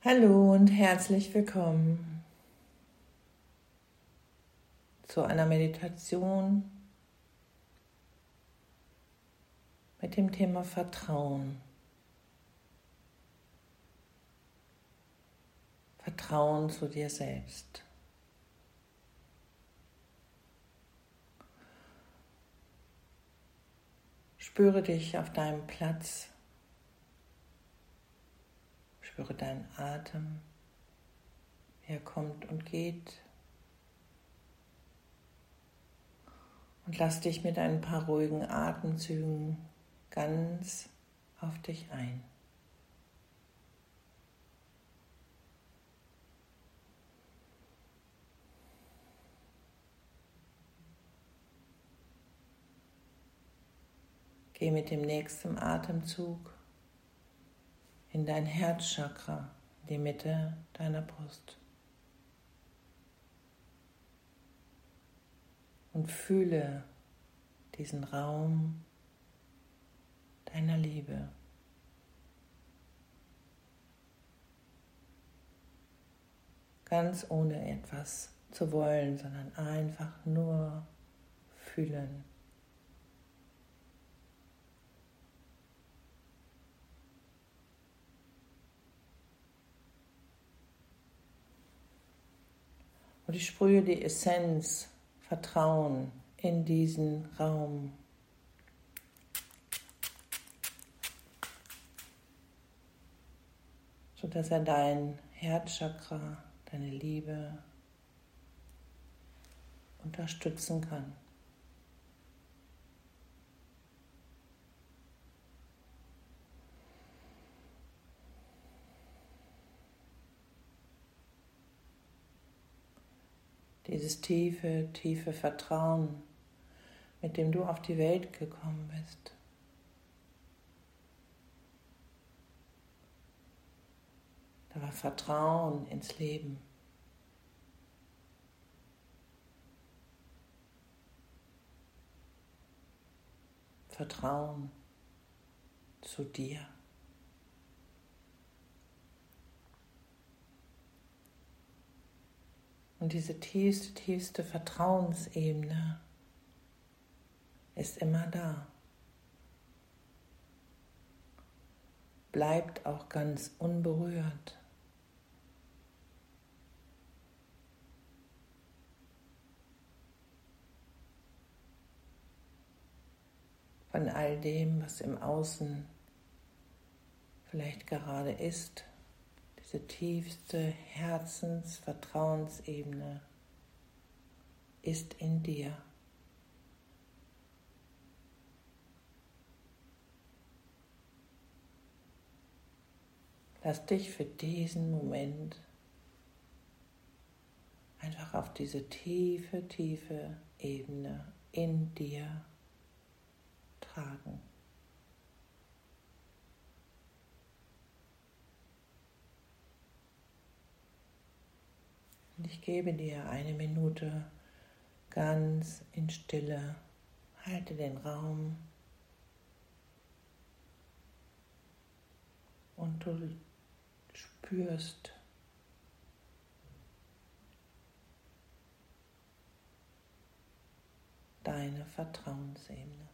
Hallo und herzlich willkommen zu einer Meditation mit dem Thema Vertrauen. Vertrauen zu dir selbst. Spüre dich auf deinem Platz. Spüre deinen Atem, wie er kommt und geht. Und lass dich mit ein paar ruhigen Atemzügen ganz auf dich ein. Geh mit dem nächsten Atemzug in dein Herzchakra, in die Mitte deiner Brust. Und fühle diesen Raum deiner Liebe. Ganz ohne etwas zu wollen, sondern einfach nur fühlen. Und ich sprühe die Essenz Vertrauen in diesen Raum. Sodass er dein Herzchakra, deine Liebe unterstützen kann. Dieses tiefe, tiefe Vertrauen, mit dem du auf die Welt gekommen bist. Da war Vertrauen ins Leben. Vertrauen zu dir. Und diese tiefste, tiefste Vertrauensebene ist immer da. Bleibt auch ganz unberührt. Von all dem, was im Außen vielleicht gerade ist. Diese tiefste Herzensvertrauensebene ist in dir. Lass dich für diesen Moment einfach auf diese tiefe, tiefe Ebene in dir tragen. Und ich gebe dir 1 Minute ganz in Stille. Halte den Raum und du spürst deine Vertrauensebene.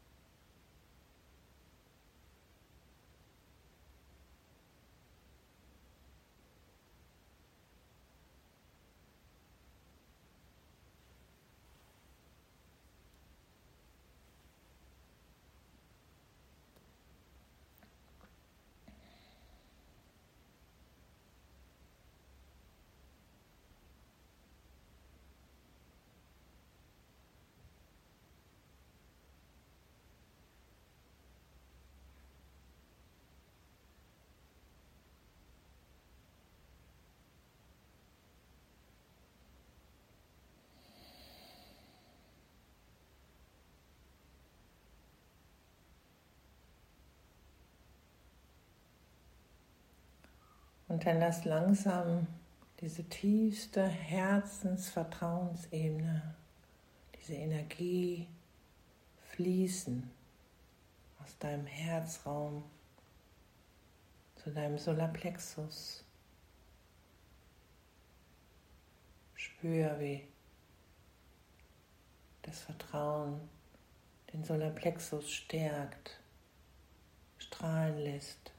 Und dann lass langsam diese tiefste Herzensvertrauensebene, diese Energie fließen aus deinem Herzraum zu deinem Solarplexus, Spür, wie das Vertrauen den Solarplexus stärkt, strahlen lässt,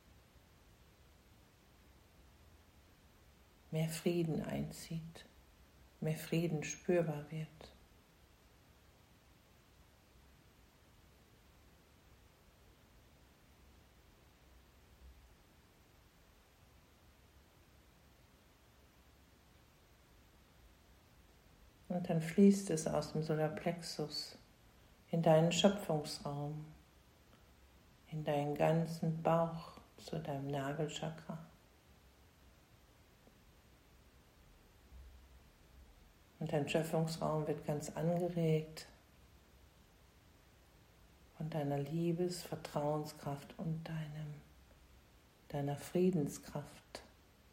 mehr Frieden einzieht, mehr Frieden spürbar wird. Und dann fließt es aus dem Solarplexus in deinen Schöpfungsraum, in deinen ganzen Bauch zu deinem Nagelchakra. Und dein Schöpfungsraum wird ganz angeregt von deiner Liebes-, Vertrauenskraft und deiner Friedenskraft.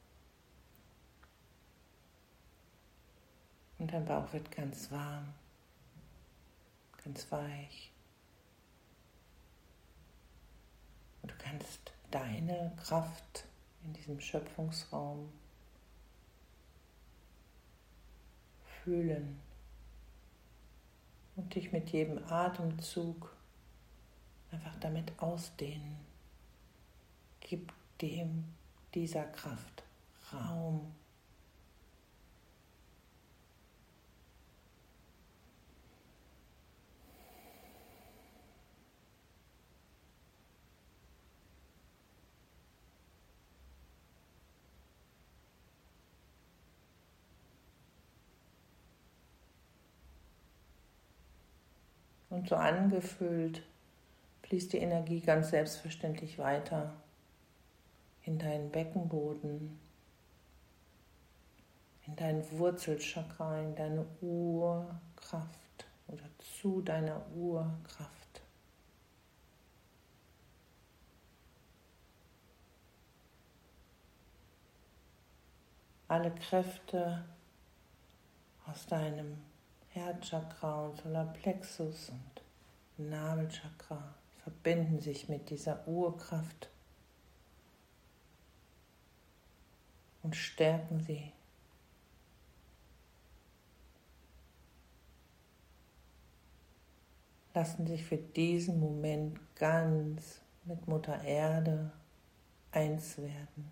Und dein Bauch wird ganz warm, ganz weich. Und du kannst deine Kraft in diesem Schöpfungsraum fühlen und dich mit jedem Atemzug einfach damit ausdehnen. Gib dieser Kraft Raum. Und so angefüllt fließt die Energie ganz selbstverständlich weiter in deinen Beckenboden, in dein Wurzelchakra, in deine Urkraft oder zu deiner Urkraft. Alle Kräfte aus deinem Herzchakra und Solarplexus und Nabelchakra verbinden sich mit dieser Urkraft und stärken sie. Lassen sich für diesen Moment ganz mit Mutter Erde eins werden.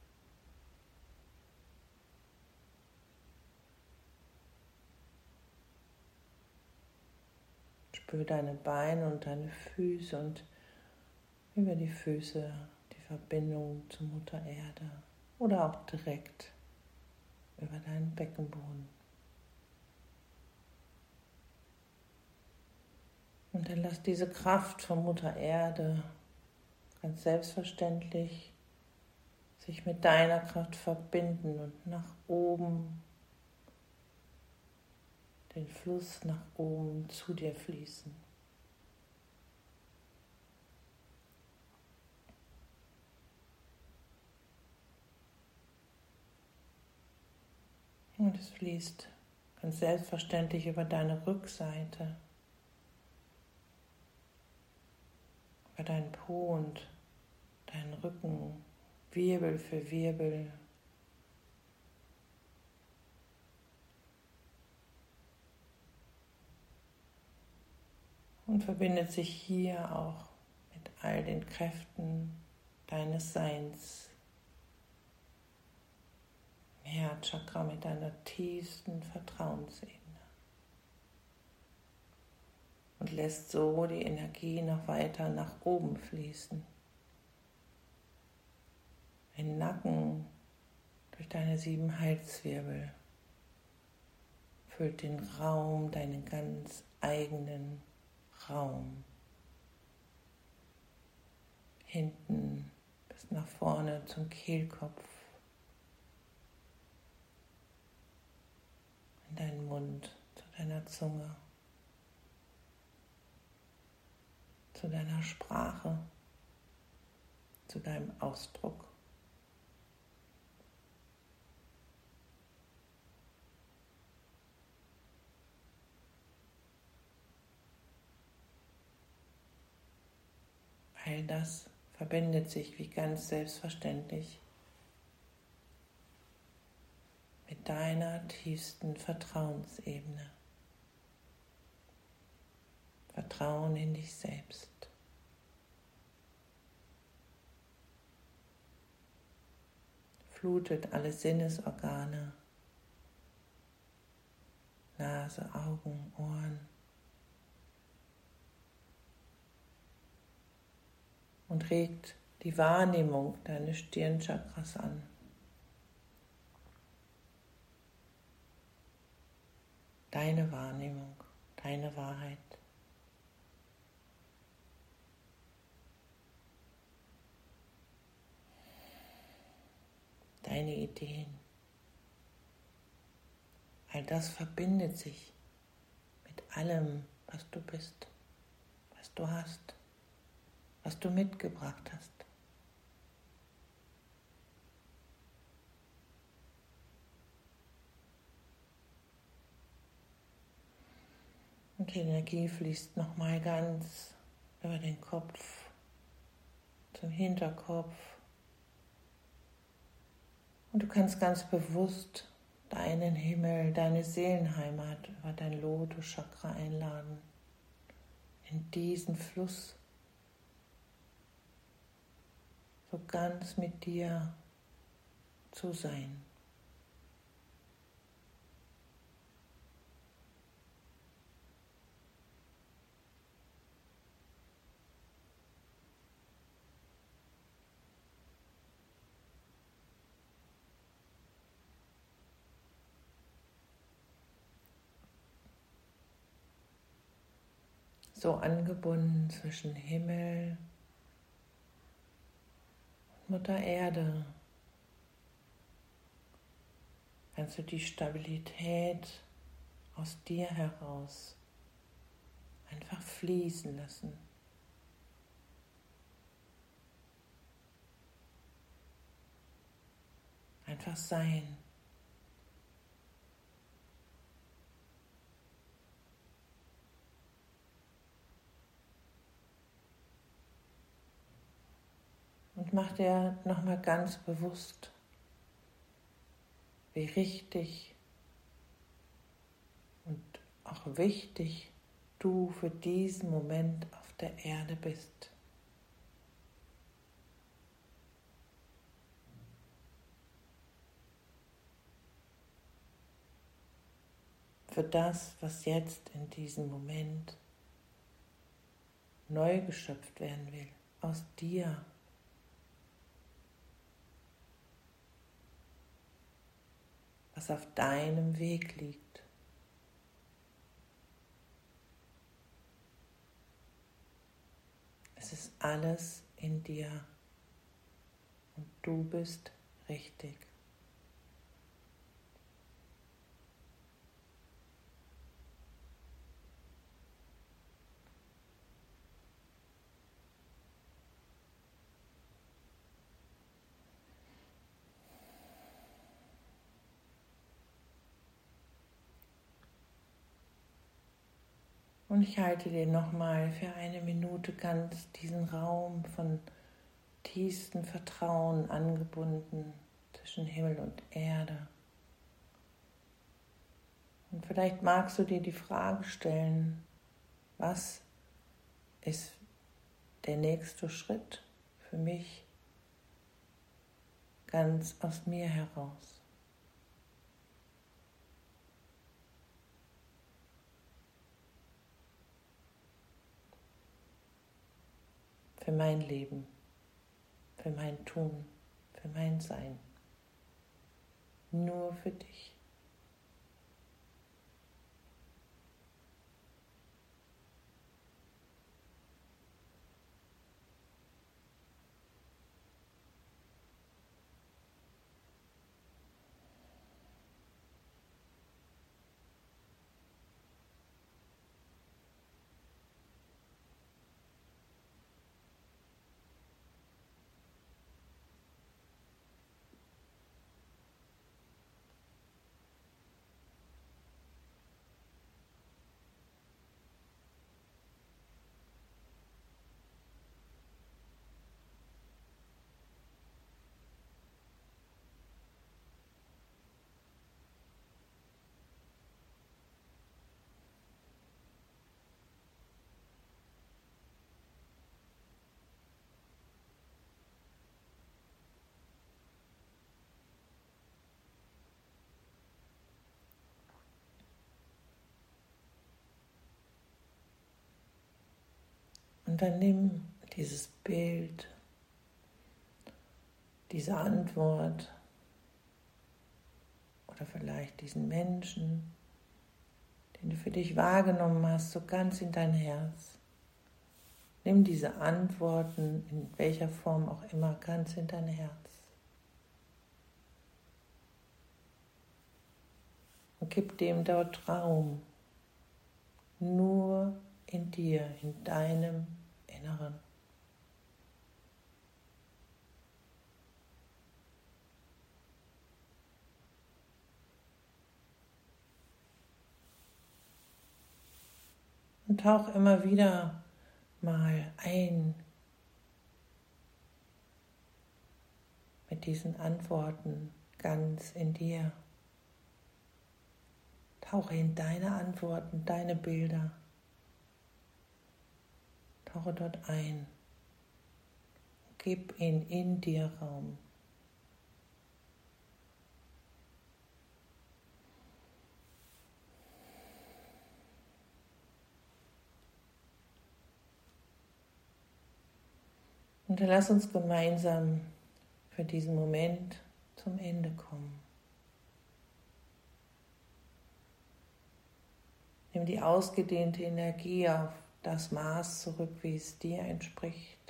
Spür deine Beine und deine Füße und über die Füße die Verbindung zu Mutter Erde oder auch direkt über deinen Beckenboden. Und dann lass diese Kraft von Mutter Erde ganz selbstverständlich sich mit deiner Kraft verbinden und nach oben, den Fluss nach oben zu dir fließen. Und es fließt ganz selbstverständlich über deine Rückseite, über deinen Po und deinen Rücken, Wirbel für Wirbel. Und verbindet sich hier auch mit all den Kräften deines Seins. Im Herzchakra mit deiner tiefsten Vertrauensebene. Und lässt so die Energie noch weiter nach oben fließen. Den Nacken durch deine 7 Halswirbel. Füllt den Raum, deinen ganz eigenen Raum. Hinten bis nach vorne zum Kehlkopf. In deinen Mund, zu deiner Zunge, zu deiner Sprache, zu deinem Ausdruck. All das verbindet sich wie ganz selbstverständlich mit deiner tiefsten Vertrauensebene. Vertrauen in dich selbst. Flutet alle Sinnesorgane, Nase, Augen, Ohren und regt die Wahrnehmung deines Stirnchakras an. Deine Wahrnehmung, deine Wahrheit. Deine Ideen. All das verbindet sich mit allem, was du bist, was du hast, was du mitgebracht hast. Und die Energie fließt nochmal ganz über den Kopf zum Hinterkopf. Und du kannst ganz bewusst deinen Himmel, deine Seelenheimat über dein Lotus-Chakra einladen, in diesen Fluss, so ganz mit dir zu sein. So angebunden zwischen Himmel und Mutter Erde, kannst du die Stabilität aus dir heraus einfach fließen lassen. Einfach sein. Und mach dir nochmal ganz bewusst, wie richtig und auch wichtig du für diesen Moment auf der Erde bist. Für das, was jetzt in diesem Moment neu geschöpft werden will, aus dir. Was auf deinem Weg liegt. Es ist alles in dir und du bist richtig. Und ich halte dir nochmal für eine Minute ganz diesen Raum von tiefstem Vertrauen angebunden zwischen Himmel und Erde. Und vielleicht magst du dir die Frage stellen, was ist der nächste Schritt für mich ganz aus mir heraus? Für mein Leben, für mein Tun, für mein Sein. Nur für dich. Und dann nimm dieses Bild, diese Antwort oder vielleicht diesen Menschen, den du für dich wahrgenommen hast, so ganz in dein Herz. Nimm diese Antworten, in welcher Form auch immer, ganz in dein Herz. Und gib dem dort Raum, nur in dir, in deinem Inneren. Und tauch immer wieder mal ein mit diesen Antworten ganz in dir. Tauche in deine Antworten, deine Bilder. Tauche dort ein. Gib ihnen in dir Raum. Und dann lass uns gemeinsam für diesen Moment zum Ende kommen. Nimm die ausgedehnte Energie auf das Maß zurück, wie es dir entspricht.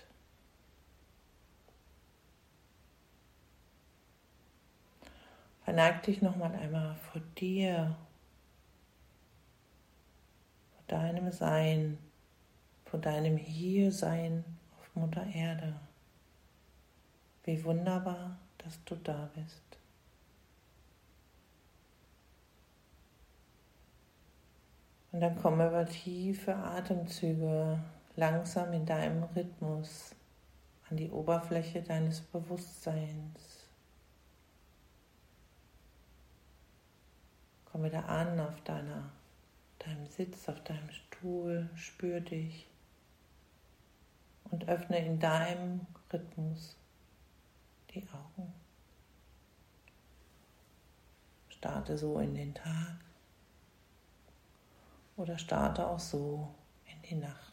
Verneig dich nochmal einmal vor dir, vor deinem Sein, vor deinem Hiersein auf Mutter Erde. Wie wunderbar, dass du da bist. Und dann komm über tiefe Atemzüge langsam in deinem Rhythmus an die Oberfläche deines Bewusstseins. Komm wieder an auf deinem Sitz, auf deinem Stuhl, spür dich und öffne in deinem Rhythmus die Augen. Starte so in den Tag oder starte auch so in die Nacht.